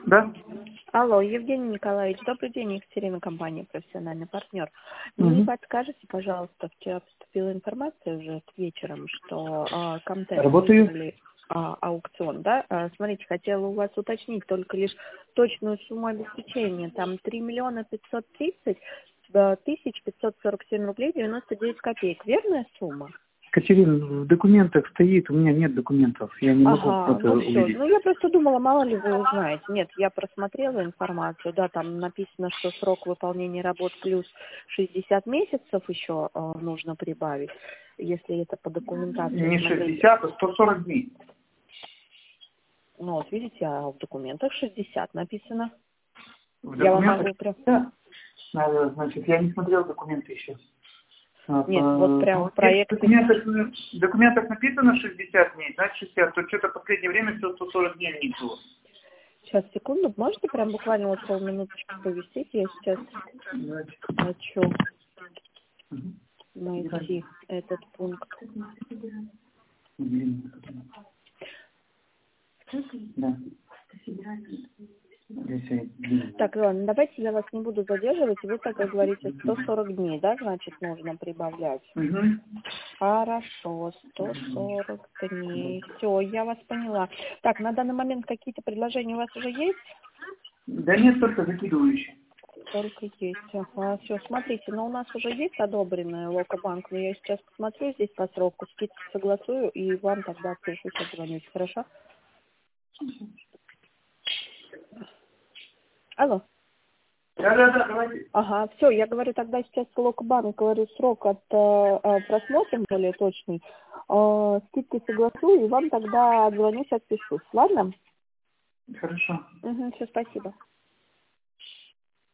Да? Алло, Евгений Николаевич, добрый день, Екатерина, компания «Профессиональный партнер». Не Угу. подскажете, пожалуйста, вчера поступила информация уже вечером, что Комтек Работаю. выиграли аукцион, да? Смотрите, хотела у вас уточнить только лишь точную сумму обеспечения. Там 3 530 547 рублей 99 копеек. Верная сумма? Катерина, в документах стоит, у меня нет документов, я не могу Ага, это ну все. увидеть. Ну я просто думала, мало ли вы узнаете. Нет, я просмотрела информацию, да, там написано, что срок выполнения работ плюс 60 месяцев еще нужно прибавить, если это по документации Не смотреть. 60, а 140 дней. Ну вот видите, а в документах 60 написано. В Я вам документах могу прям... 60. Надо, значит, я не смотрел документы еще. Нет, вот прям в Если проекте... в документах написано 60 дней, значит 60, то что-то в последнее время все 140 дней не было. Сейчас, секунду, можете прям буквально вот полминуточки повисеть? Я сейчас Значит, хочу мгм. найти этот пункт. Да. Так, ладно, давайте я вас не буду задерживать. Вы, как вы говорите, 140 дней, да, значит, нужно прибавлять? Угу. Хорошо, 140 дней. Все, я вас поняла. Так, на данный момент какие-то предложения у вас уже есть? Да нет, только закидывающие. Только есть. Ага, все, смотрите, но у нас уже есть одобренная Локобанк, но я сейчас посмотрю здесь по сроку, скидки согласую, и вам тогда отпишусь, отзвонюсь, хорошо? Алло. Да, давайте. Ага, все, я говорю тогда сейчас по Локобанк, говорю срок от просмотрим более точный, скидки согласую, и вам тогда отзвонюсь, отпишусь, ладно? Хорошо. Угу, все, спасибо.